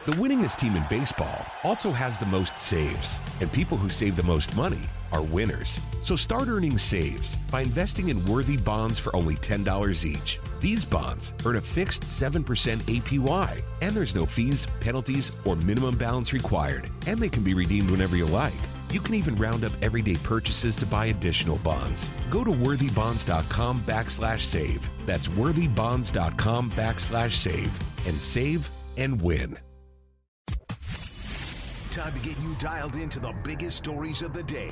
The winningest team in baseball also has the most saves, and people who save the most money are winners. So start earning saves by investing in worthy bonds for only $10 each. These bonds earn a fixed 7% APY, and there's no fees, penalties, or minimum balance required, and they can be redeemed whenever you like. You can even round up everyday purchases to buy additional bonds. Go to worthybonds.com/save. That's worthybonds.com/save and save and win. Time to get you dialed into the biggest stories of the day.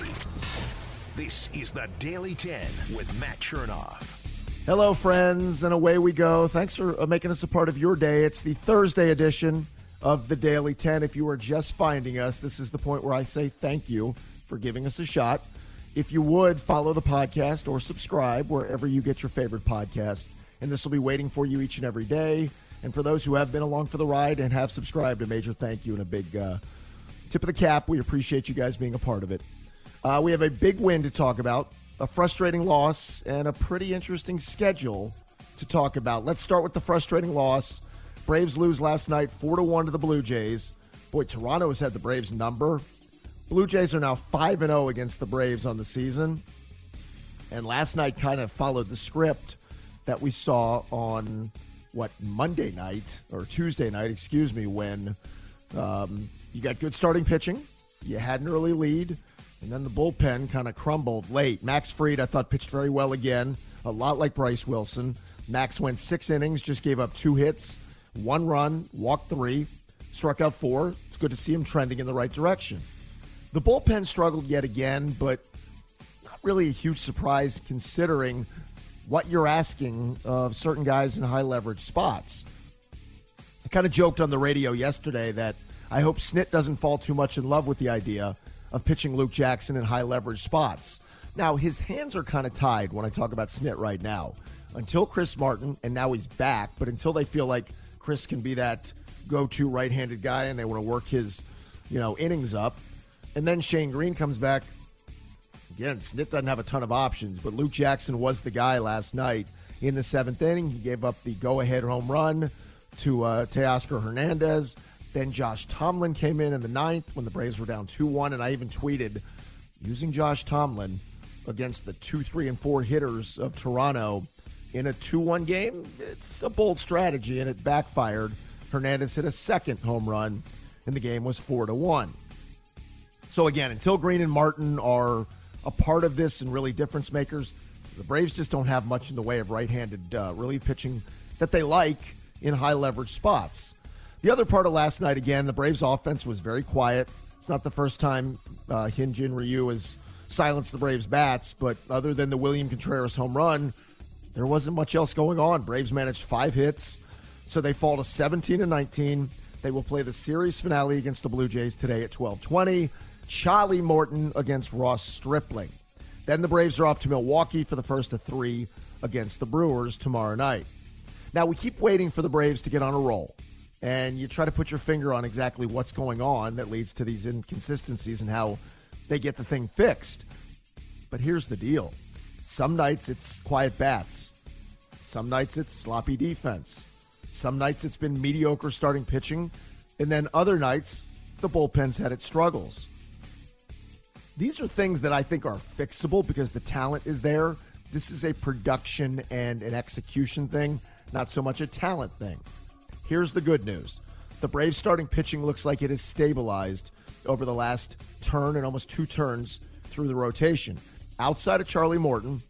This is the Daily 10 with Matt Chernoff. Hello, friends, and away we go. Thanks for making us a part of your day. It's the Thursday edition of the Daily 10. If you are just finding us, this is the point where I say thank you for giving us a shot. If you would, follow the podcast or subscribe wherever you get your favorite podcasts, and this will be waiting for you each and every day. And for those who have been along for the ride and have subscribed, a major thank you and a big tip of the cap. We appreciate you guys being a part of it. We have a big win to talk about, a frustrating loss, and a pretty interesting schedule to talk about. Let's start with the frustrating loss. Braves lose last night 4-1 to the Blue Jays. Boy, Toronto has had the Braves number. Blue Jays are now 5-0 against the Braves on the season. And last night kind of followed the script that we saw on, Monday night, or Tuesday night, when you got good starting pitching, you had an early lead, and then the bullpen kind of crumbled late. Max Fried, I thought, pitched very well again, a lot like Bryce Wilson. Max went 6 innings, just gave up 2 hits, 1 run, walked 3, struck out 4. It's good to see him trending in the right direction. The bullpen struggled yet again, but not really a huge surprise considering what you're asking of certain guys in high-leverage spots. I kind of joked on the radio yesterday that I hope Snit doesn't fall too much in love with the idea of pitching Luke Jackson in high-leverage spots. Now, his hands are kind of tied when I talk about Snit right now. Until Chris Martin, and now he's back, but until they feel like Chris can be that go-to right-handed guy and they want to work his, innings up. And then Shane Green comes back. Again, Snit doesn't have a ton of options, but Luke Jackson was the guy last night in the 7th inning. He gave up the go-ahead home run to Teoscar Hernandez. Then Josh Tomlin came in the 9th when the Braves were down 2-1, and I even tweeted, using Josh Tomlin against the 2, 3, and 4 hitters of Toronto in a 2-1 game, it's a bold strategy, and it backfired. Hernandez hit a second home run, and the game was 4-1. So again, until Green and Martin are a part of this and really difference makers, the Braves just don't have much in the way of right-handed relief pitching that they like in high-leverage spots. The other part of last night, again, the Braves' offense was very quiet. It's not the first time Hyun-Jin Ryu has silenced the Braves' bats, but other than the William Contreras home run, there wasn't much else going on. Braves managed 5 hits, so they fall to 17-19. They will play the series finale against the Blue Jays today at 12:20. Charlie Morton against Ross Stripling. Then the Braves are off to Milwaukee for the first of 3 against the Brewers tomorrow night. Now, we keep waiting for the Braves to get on a roll, and you try to put your finger on exactly what's going on that leads to these inconsistencies and how they get the thing fixed. But here's the deal. Some nights it's quiet bats. Some nights it's sloppy defense. Some nights it's been mediocre starting pitching. And then other nights, the bullpen's had its struggles. These are things that I think are fixable because the talent is there. This is a production and an execution thing, not so much a talent thing. Here's the good news. The Braves starting pitching looks like it has stabilized over the last turn and almost 2 turns through the rotation. Outside of Charlie Morton,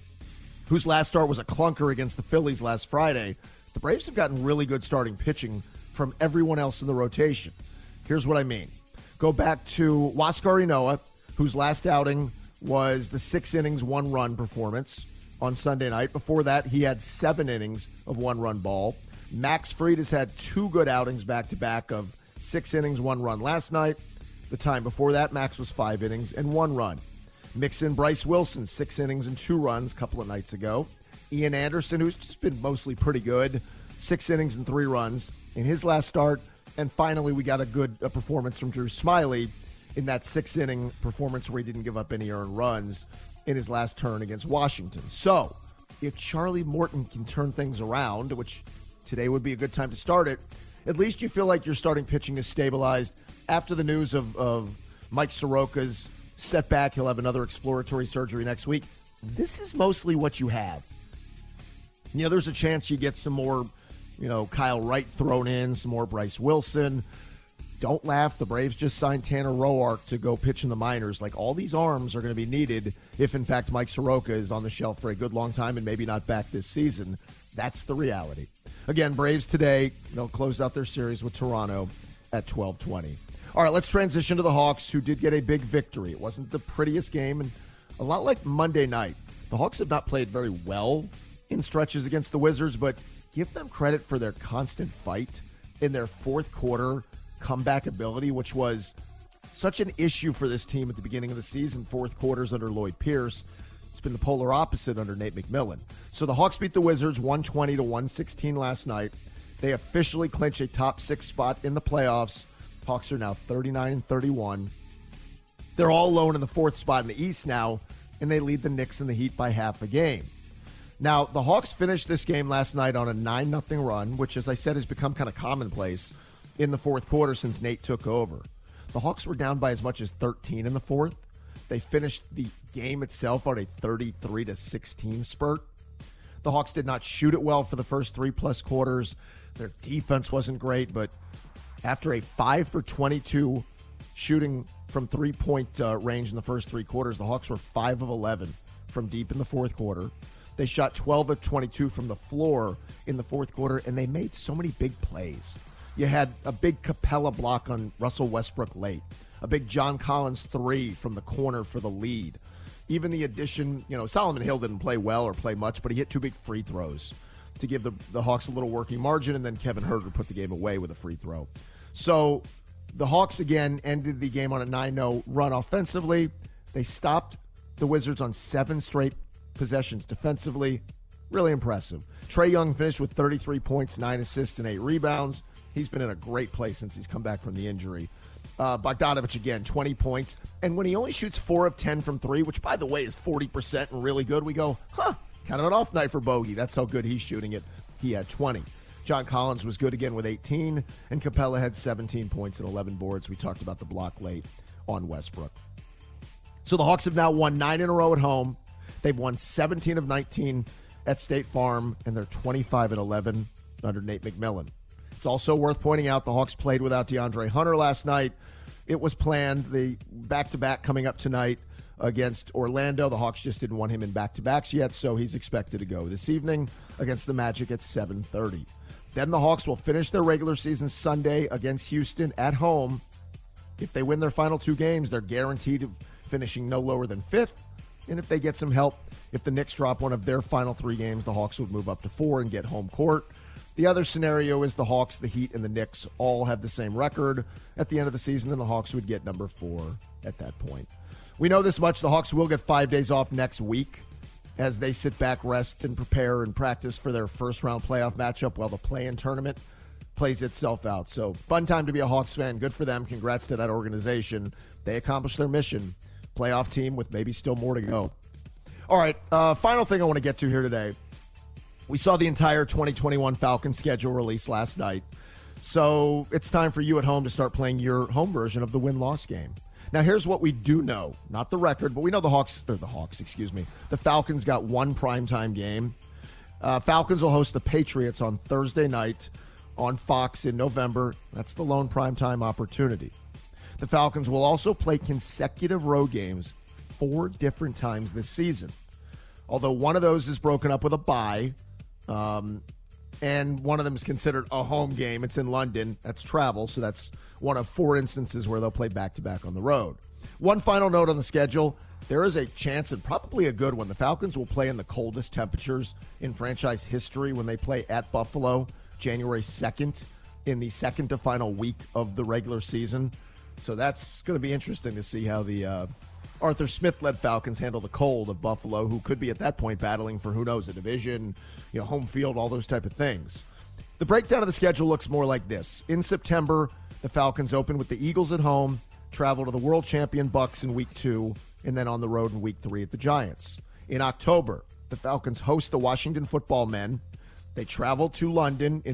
whose last start was a clunker against the Phillies last Friday, the Braves have gotten really good starting pitching from everyone else in the rotation. Here's what I mean. Go back to Huascar Ynoa, whose last outing was the 6 innings, 1 run performance on Sunday night. Before that, he had 7 innings of 1 run ball. Max Fried has had 2 good outings back-to-back of 6 innings, 1 run last night. The time before that, Max was 5 innings and 1 run. Mix in Bryce Wilson, 6 innings and 2 runs a couple of nights ago. Ian Anderson, who's just been mostly pretty good, 6 innings and 3 runs in his last start. And finally, we got a good performance from Drew Smyly in that 6-inning performance where he didn't give up any earned runs in his last turn against Washington. So, if Charlie Morton can turn things around, which today would be a good time to start it, At least you feel like your starting pitching is stabilized. After the news of Mike Soroka's setback, he'll have another exploratory surgery next week. This is mostly what you have. There's a chance you get some more, Kyle Wright thrown in, some more Bryce Wilson. Don't laugh. The Braves just signed Tanner Roark to go pitch in the minors. Like, all these arms are going to be needed if, in fact, Mike Soroka is on the shelf for a good long time and maybe not back this season. That's the reality. Again, Braves today, they'll close out their series with Toronto at 12:20. All right, let's transition to the Hawks, who did get a big victory. It wasn't the prettiest game, and a lot like Monday night. The Hawks have not played very well in stretches against the Wizards, but give them credit for their constant fight in their fourth quarter comeback ability, which was such an issue for this team at the beginning of the season. Fourth quarters under Lloyd Pierce. It's been the polar opposite under Nate McMillan. So the Hawks beat the Wizards 120-116 last night. They officially clinch a top 6 spot in the playoffs. Hawks are now 39-31. They're all alone in the 4th spot in the East now, and they lead the Knicks and the Heat by half a game. Now, the Hawks finished this game last night on a 9-0 run, which, as I said, has become kind of commonplace in the fourth quarter since Nate took over. The Hawks were down by as much as 13 in the fourth. They finished the game itself on a 33-16 spurt. The Hawks did not shoot it well for the first 3+ quarters. Their defense wasn't great, but after a 5 for 22 shooting from three-point range in the first 3 quarters, the Hawks were 5 of 11 from deep in the fourth quarter. They shot 12 of 22 from the floor in the fourth quarter, and they made so many big plays. You had a big Capella block on Russell Westbrook late, a big John Collins 3 from the corner for the lead. Even the addition, Solomon Hill didn't play well or play much, but he hit 2 big free throws to give the Hawks a little working margin, and then Kevin Huerter put the game away with a free throw. So the Hawks, again, ended the game on a 9-0 run offensively. They stopped the Wizards on 7 straight possessions defensively. Really impressive. Trae Young finished with 33 points, 9 assists, and 8 rebounds. He's been in a great place since he's come back from the injury. Bogdanovich, again, 20 points. And when he only shoots 4 of 10 from 3, which, by the way, is 40% and really good, we go, kind of an off night for Bogey. That's how good he's shooting it. He had 20. John Collins was good again with 18, and Capella had 17 points and 11 boards. We talked about the block late on Westbrook. So the Hawks have now won 9 in a row at home. They've won 17 of 19 at State Farm, and they're 25 and 11 under Nate McMillan. It's also worth pointing out the Hawks played without DeAndre Hunter last night. It was planned. The back-to-back coming up tonight against Orlando. The Hawks just didn't want him in back-to-backs yet, so he's expected to go this evening against the Magic at 7:30. Then the Hawks will finish their regular season Sunday against Houston at home. If they win their final 2 games, they're guaranteed of finishing no lower than 5th. And if they get some help, if the Knicks drop one of their final 3 games, the Hawks would move up to 4 and get home court. The other scenario is the Hawks, the Heat, and the Knicks all have the same record at the end of the season, and the Hawks would get number 4 at that point. We know this much. The Hawks will get 5 days off next week as they sit back, rest, and prepare and practice for their first-round playoff matchup while the play-in tournament plays itself out. So, fun time to be a Hawks fan. Good for them. Congrats to that organization. They accomplished their mission. Playoff team with maybe still more to go. All right, final thing I want to get to here today. We saw the entire 2021 Falcons schedule released last night. So it's time for you at home to start playing your home version of the win-loss game. Now, here's what we do know. Not the record, but we know the Falcons got 1 primetime game. Falcons will host the Patriots on Thursday night on Fox in November. That's the lone primetime opportunity. The Falcons will also play consecutive road games 4 different times this season. Although one of those is broken up with a bye, and one of them is considered a home game. It's in London. That's travel, so that's one of 4 instances where they'll play back-to-back on the road. One final note on the schedule. There is a chance, and probably a good one, the Falcons will play in the coldest temperatures in franchise history when they play at Buffalo January 2nd in the second to final week of the regular season. So that's going to be interesting to see how the Arthur Smith-led Falcons handle the cold of Buffalo, who could be at that point battling for, who knows, a division, home field, all those type of things. The breakdown of the schedule looks more like this. In September, the Falcons open with the Eagles at home, travel to the world champion Bucks in week 2, and then on the road in week 3 at the Giants. In October, the Falcons host the Washington Football Men. They travel to London in the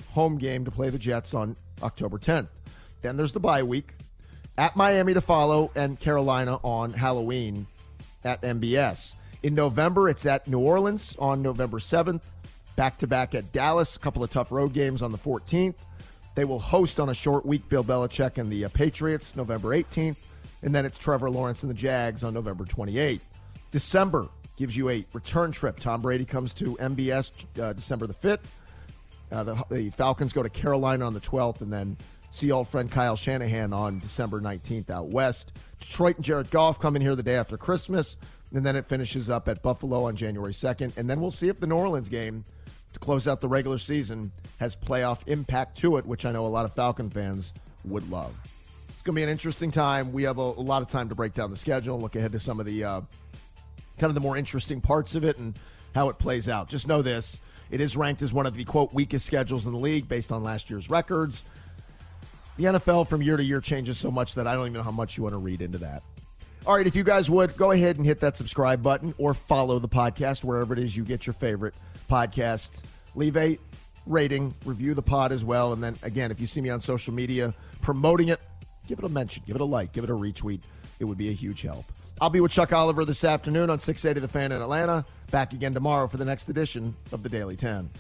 home game to play the Jets on October 10th. Then there's the bye week. At Miami to follow, and Carolina on Halloween at MBS. In November, it's at New Orleans on November 7th. Back-to-back at Dallas, a couple of tough road games on the 14th. They will host on a short week Bill Belichick and the Patriots November 18th. And then it's Trevor Lawrence and the Jags on November 28th. December gives you a return trip. Tom Brady comes to MBS December the 5th. The Falcons go to Carolina on the 12th, and then see old friend Kyle Shanahan on December 19th out west. Detroit and Jared Goff come in here the day after Christmas, and then it finishes up at Buffalo on January 2nd. And then we'll see if the New Orleans game to close out the regular season has playoff impact to it, which I know a lot of Falcon fans would love. It's going to be an interesting time. We have a lot of time to break down the schedule and look ahead to some of the kind of the more interesting parts of it and how it plays out. Just know this. It is ranked as one of the, quote, weakest schedules in the league based on last year's records. The NFL from year to year changes so much that I don't even know how much you want to read into that. All right, if you guys would, go ahead and hit that subscribe button or follow the podcast wherever it is you get your favorite podcasts. Leave a rating, review the pod as well. And then, again, if you see me on social media promoting it, give it a mention, give it a like, give it a retweet. It would be a huge help. I'll be with Chuck Oliver this afternoon on 680 The Fan in Atlanta. Back again tomorrow for the next edition of the Daily 10.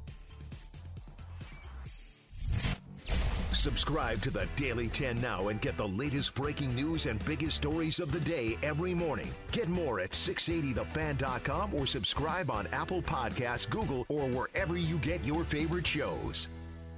Subscribe to the Daily 10 now and get the latest breaking news and biggest stories of the day every morning. Get more at 680thefan.com or subscribe on Apple Podcasts, Google, or wherever you get your favorite shows.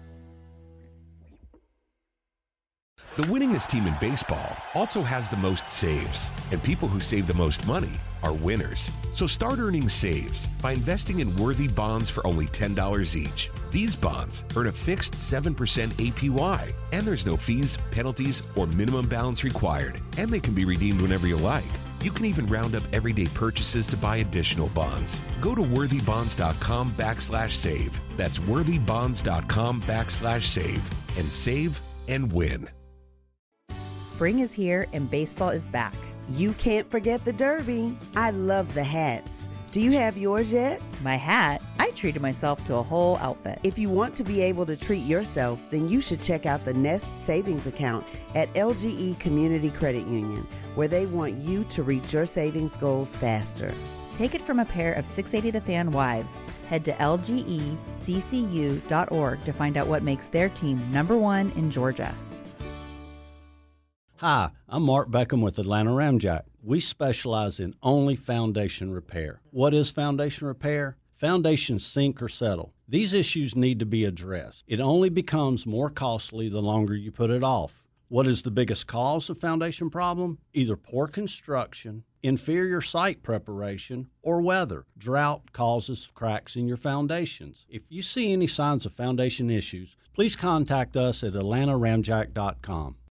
The winningest team in baseball also has the most saves, and people who save the most money are winners. So start earning saves by investing in worthy bonds for only $10 each. These bonds earn a fixed 7% APY, and there's no fees, penalties, or minimum balance required, and they can be redeemed whenever you like. You can even round up everyday purchases to buy additional bonds. Go to worthybonds.com/save. That's worthybonds.com/save and save and win. Spring is here and baseball is back. You can't forget the Derby. I love the hats. Do you have yours yet? My hat? I treated myself to a whole outfit. If you want to be able to treat yourself, then you should check out the Nest Savings Account at LGE Community Credit Union, where they want you to reach your savings goals faster. Take it from a pair of 680 The Fan wives. Head to lgeccu.org to find out what makes their team #1 in Georgia. Hi, I'm Mark Beckham with Atlanta Ramjack. We specialize in only foundation repair. What is foundation repair? Foundations sink or settle. These issues need to be addressed. It only becomes more costly the longer you put it off. What is the biggest cause of foundation problem? Either poor construction, inferior site preparation, or weather. Drought causes cracks in your foundations. If you see any signs of foundation issues, please contact us at atlantaramjack.com.